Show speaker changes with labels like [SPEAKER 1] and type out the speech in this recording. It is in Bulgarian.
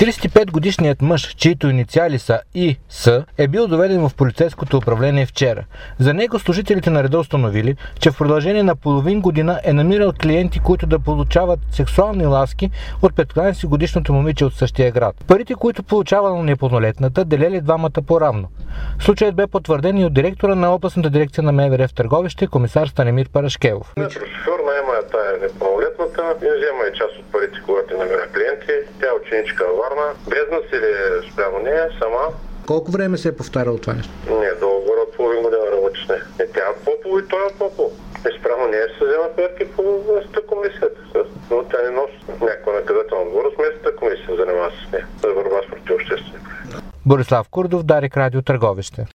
[SPEAKER 1] 45-годишният мъж, чието инициали са И.С., е бил доведен в полицейското управление вчера. За него служителите на реда установили, че в продължение на половин година е намирал клиенти, които да получават сексуални ласки от 15-годишното момиче от същия град. Парите, които получавала непълнолетната, делели двамата по-равно. Случаят бе потвърден и от директора на областната дирекция на МВР в Търговище, комисар Станимир Парашкелов.
[SPEAKER 2] Шофьор наема тая непълнолетната и взема и част от парите, когато намира клиенти. Тя е ученичка във Варна. Без насилие спрямо нея, сама.
[SPEAKER 1] Колко време се е повтаряло това нещо?
[SPEAKER 2] Не, долу от половин година работи с нея. Тя е Попол и той е Попол. И спрямо нея се вземат мерки по местната комисията. Но тя не носи някаква наказателна отговорност. Местната комисия занимава се с нея за борба с противообществени.
[SPEAKER 1] Борислав Курдов, Дарик Радио, Търговище.